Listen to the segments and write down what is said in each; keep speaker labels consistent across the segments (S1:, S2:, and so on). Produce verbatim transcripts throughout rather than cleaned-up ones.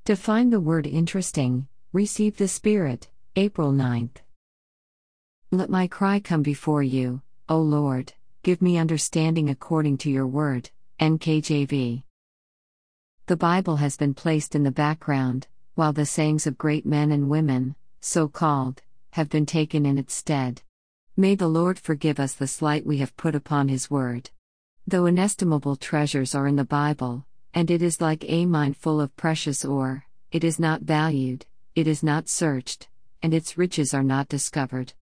S1: To find the word interesting, receive the Spirit, April ninth. Let my cry come before you, O Lord, give me understanding according to your word, N K J V. The Bible has been placed in the background, while the sayings of great men and women, so called, have been taken in its stead. May the Lord forgive us the slight we have put upon His word. Though inestimable treasures are in the Bible, and it is like a mine full of precious ore, it is not valued, it is not searched, and its riches are not discovered.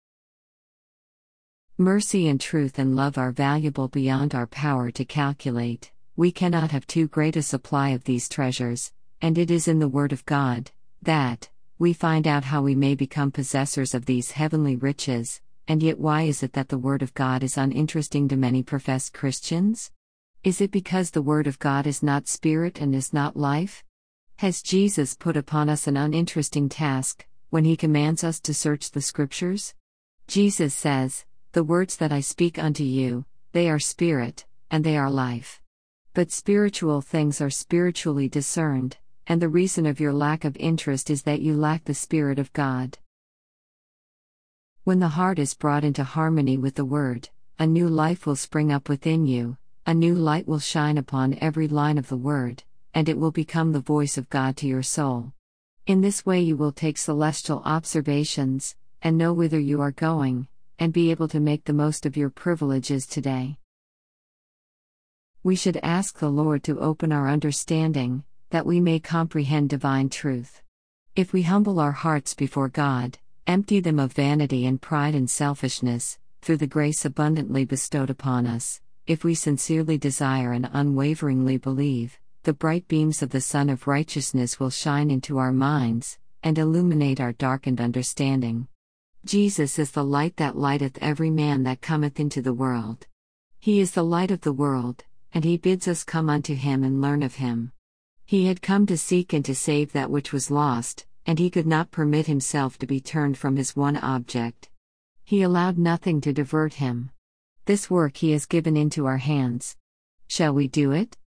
S1: Mercy and truth and love are valuable beyond our power to calculate. We cannot have too great a supply of these treasures, and it is in the Word of God that we find out how we may become possessors of these heavenly riches. And yet, why is it that the Word of God is uninteresting to many professed Christians? Is it because the Word of God is not spirit and is not life? Has Jesus put upon us an uninteresting task when He commands us to search the Scriptures? Jesus says, "The words that I speak unto you, they are spirit, and they are life." But spiritual things are spiritually discerned, and the reason of your lack of interest is that you lack the Spirit of God. When the heart is brought into harmony with the Word, a new life will spring up within you, a new light will shine upon every line of the Word, and it will become the voice of God to your soul. In this way you will take celestial observations, and know whither you are going, and be able to make the most of your privileges today. We should ask the Lord to open our understanding, that we may comprehend divine truth. If we humble our hearts before God, empty them of vanity and pride and selfishness, through the grace abundantly bestowed upon us, if we sincerely desire and unwaveringly believe, the bright beams of the Sun of Righteousness will shine into our minds, and illuminate our darkened understanding. Jesus is the light that lighteth every man that cometh into the world. He is the light of the world, and He bids us come unto Him and learn of Him. He had come to seek and to save that which was lost, and He could not permit Himself to be turned from His one object. He allowed nothing to divert Him. This work He has given into our hands. Shall we do it?